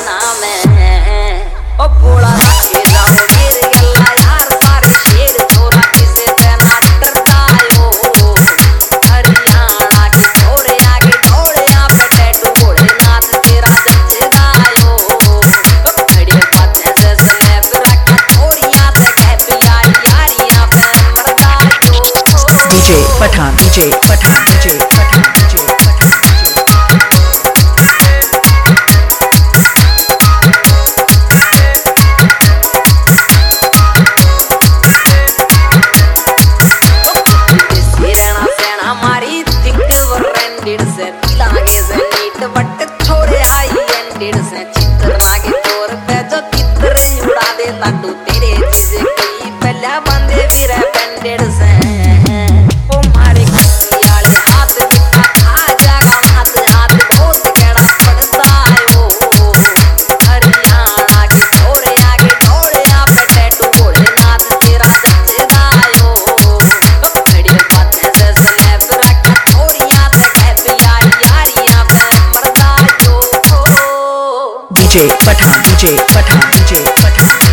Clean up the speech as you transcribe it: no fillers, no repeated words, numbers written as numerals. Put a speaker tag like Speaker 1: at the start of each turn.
Speaker 1: महीना में ओ भोला के जाओ मेरे गल्ला यार सारे शेर छोरा किसे तेना डरता हो हरियाणा के छोरे आगे ढोले पे टैटू भोलेनाथ तेरा जचेगा हो बड़ी बातें से स्नैप रखा छोरियां ते कह पिया यारियां पे मरदा हो
Speaker 2: DJ Pathan DJ Pathan DJ Pathan DJ Pathan
Speaker 1: से लागे से नीट बट छोरे हाई एंडेड से चित्र मागे तोर पे जो चित्र उड़ा दे लाडू तेरे चीजे की पहला बंदे भी रे बैंडेड से ओ मारे यार हाथ दिखा खा जागा हाथ हाथ बहुत केड़ा पड़ता है वो हरियाणा के छोरे आगे ढोले पे टैटू भोलेनाथ तेरा जचेगा हो बड़ी बातें से स्नैप रखा छोरियां
Speaker 2: DJ Pathan DJ Pathan DJ Pathan